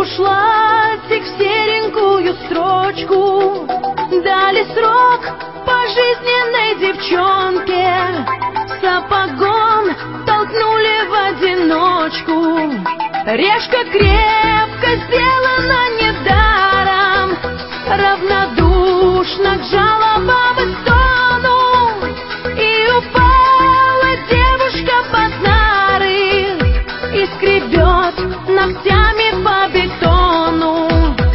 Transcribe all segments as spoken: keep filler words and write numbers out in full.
бушлатик в серенькую строчку. Дали срок пожизненной девчонке, сапогом толкнули в одиночку. Решка крепко сделана недаром, равнодушна к жалобам и стону. И упала девушка под нары и скребет ногтями по бетону.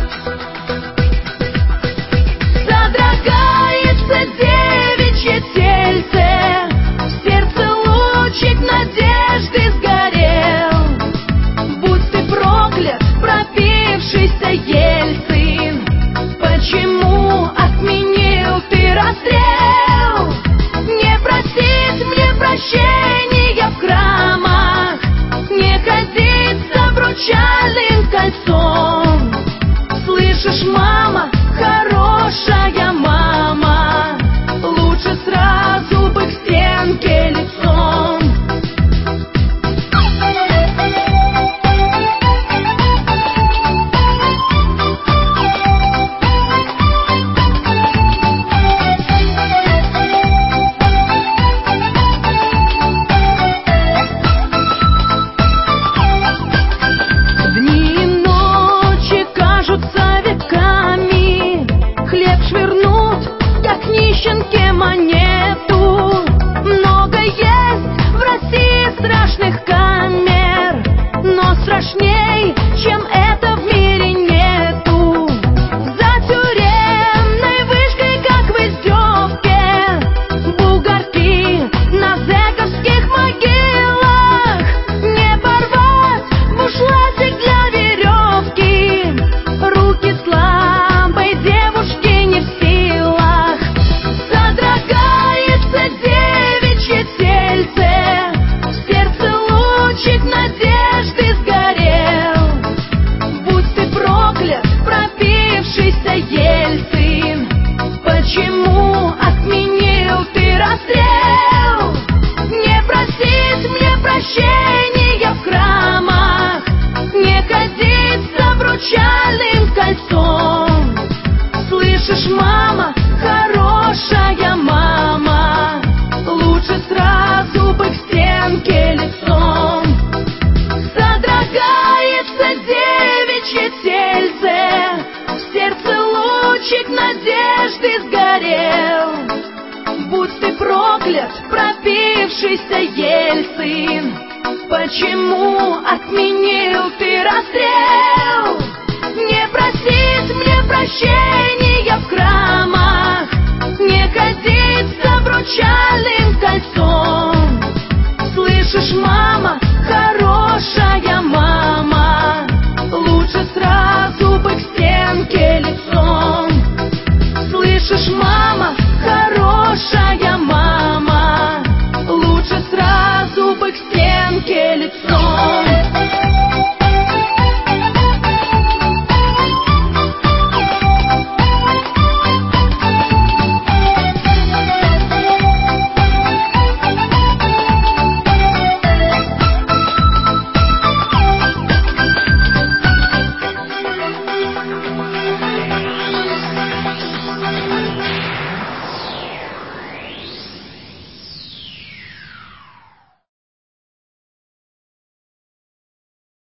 Содрогается девичье тельце, в сердце лучик надежды сгорел. Будь ты проклят, пропившийся Ельцин, почему отменил ты расстрел? Не просить мне прощения в храмах, не ходить с обручальным кольцом. Слышишь, мама, хорошая мама, лучше сразу бы к стенке лицом. Дни и ночи кажутся веками, хлеб швырнут, как нищенке монету. Много есть в России страшных камер, но страшней, чем это, в мире нету. За тюремной вышкой, как в издевке, бугорки на зэковских могилах. Не порвать бушлатик для веревки, руки слабой девушки не в силах. Содрогается девичье тельце, в сердце лучик надежды сгорел. Будь ты проклят, пропившийся Ельцин, почему отменил ты расстрел? Не просить мне прощения в храмах, не ходить с обручальным кольцом. Слышишь, мама, хорошая мама, лучше сразу бы к стенке лицом. Содрогается девичье тельце, в сердце лучик надежды сгорел. Будь ты проклят, пропившийся Ельцин, почему отменил ты расстрел? Не